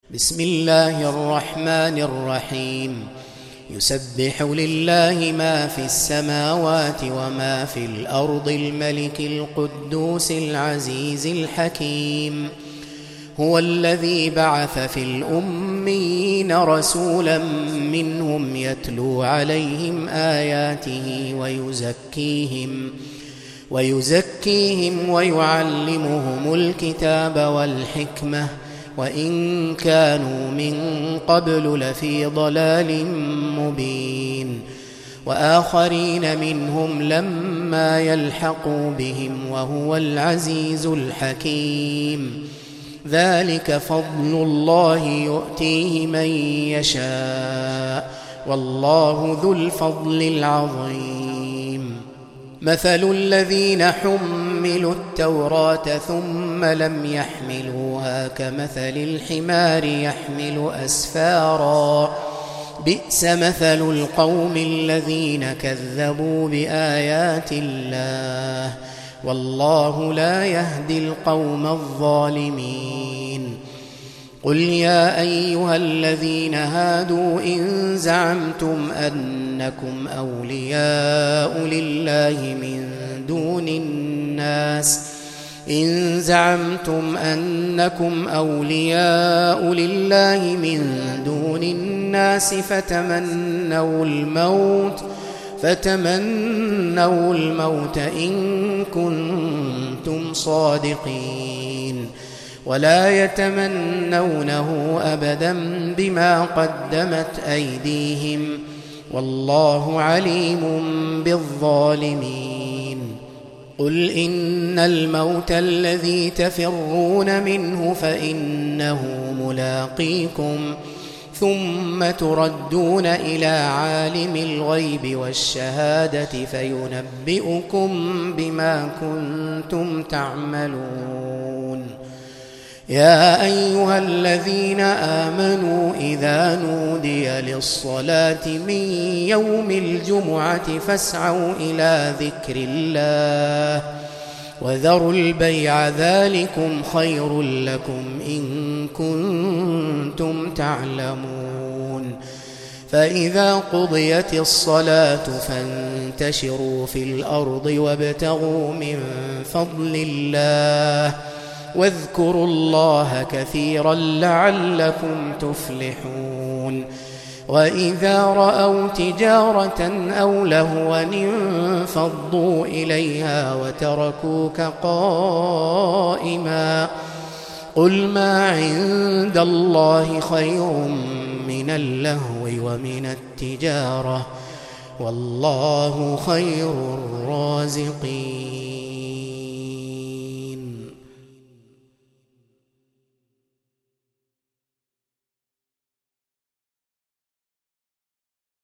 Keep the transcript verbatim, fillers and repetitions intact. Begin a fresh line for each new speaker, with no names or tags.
بسم الله الرحمن الرحيم. يسبح لله ما في السماوات وما في الأرض الملك القدوس العزيز الحكيم. هو الذي بعث في الأميين رسولا منهم يتلو عليهم آياته ويزكيهم ويزكيهم ويعلمهم الكتاب والحكمة وإن كانوا من قبل لفي ضلال مبين، وآخرين منهم لما يلحقوا بهم وهو العزيز الحكيم. ذلك فضل الله يؤتيه من يشاء والله ذو الفضل العظيم. مثل الذين حملوا التوراة ثم لم يحملوها كمثل الحمار يحمل أسفارا، بئس مثل القوم الذين كذبوا بآيات الله والله لا يهدي القوم الظالمين. قل يا أيها الذين هادوا إن زعمتم أنكم أولياء لله من دون الناس إن زعمتم أنكم أولياء لله من دون الناس فتمنوا الموت فتمنوا الموت إن كنتم صادقين، ولا يتمنونه أبدا بما قدمت أيديهم والله عليم بالظالمين. قل إن الموت الذي تفرون منه فإنه ملاقيكم ثم تردون إلى عالم الغيب والشهادة فينبئكم بما كنتم تعملون. يا أيها الذين آمنوا إذا نودي للصلاة من يوم الجمعة فاسعوا إلى ذكر الله وذروا البيع ذلكم خير لكم إن كنتم تعلمون. فإذا قضيت الصلاة فانتشروا في الأرض وابتغوا من فضل الله واذكروا الله كثيرا لعلكم تفلحون. وإذا رأوا تجارة أو لهوا انفضوا إليها وتركوك قائما. قل ما عند الله خير من اللهو ومن التجارة والله خير الرازقين.